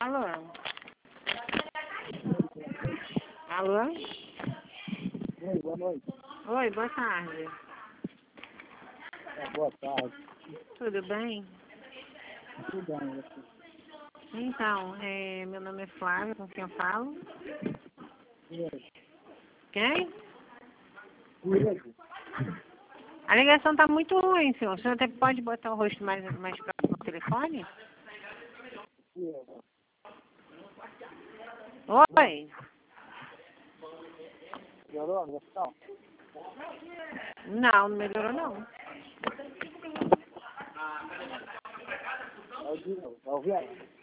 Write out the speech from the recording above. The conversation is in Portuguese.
Alô? Alô? Oi, boa noite. Oi, boa tarde. Boa tarde. Tudo bem? Tudo bem, Então, meu nome é Flávia, com quem eu falo? Diego. Quem? Diego. A ligação está muito ruim, senhor. O senhor até pode botar o rosto mais próximo ao telefone? Diego. Oi? Melhorou a ligação? Não, não melhorou não. É o Diego. É o Viana.